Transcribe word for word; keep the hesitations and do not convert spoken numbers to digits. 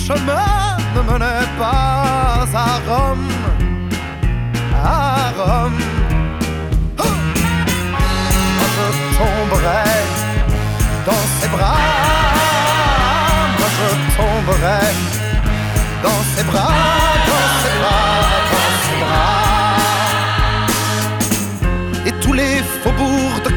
chemin ne menait pas à Rome, à Rome. Oh, moi je tomberai dans ses bras, moi je tomberai dans ses bras.